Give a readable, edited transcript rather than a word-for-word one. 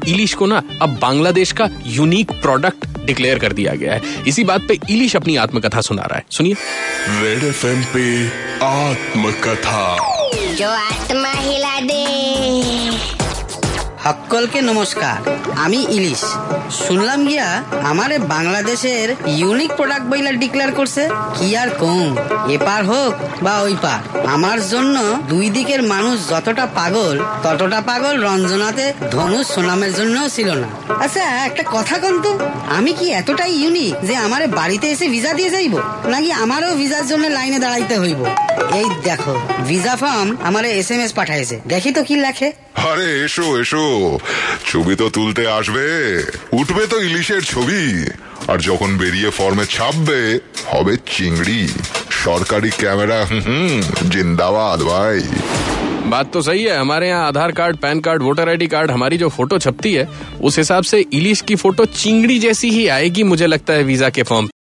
इलिश को ना अब बांग्लादेश का यूनिक प्रोडक्ट डिक्लेयर कर दिया गया है। इसी बात पे इलिश अपनी आत्मकथा सुना रहा है, सुनिए। रेड एफएम पे आत्मकथा। जो आत्मा हिला दे। সকলকে নমস্কার, আমি ইলিশ। শুনলাম গিয়া আমারে বাংলাদেশের ইউনিক প্রোডাক্ট বইলা ডিক্লেয়ার করছে। কি আর কম, এপার হোক বা ওই পার, আমার জন্য দুই দিকের মানুষ যতটা পাগল ততটা পাগল রঞ্জনাতে ধনুষ সোনামের জন্যও ছিল না। আচ্ছা একটা কথা কন তো, আমি কি এতটাই ইউনিক যে আমারে বাড়িতে এসে ভিসা দিয়ে যাইব, নাকি আমারও ভিসার জন্য লাইনে দাঁড়াইতে হইব? এই দেখো ভিসা ফর্ম আমারে SMS পাঠাইছে, দেখি তো কি লেখে। আরে এসো এসো, ছবি তো তুলতে আসবে, উঠবে তো ইলিশের ছবি, আর যখন বেরিয়ে ফর্মে ছাপবে হবে চিংড়ি। সরকারি ক্যামেরা जिंदाबाद भाई। बात तो सही है, हमारे यहाँ Aadhaar card, PAN card, voter ID card, हमारी जो फोटो छपती है उस हिसाब से इलिश की फोटो चिंगड़ी जैसी ही आएगी मुझे लगता है वीजा के फॉर्म।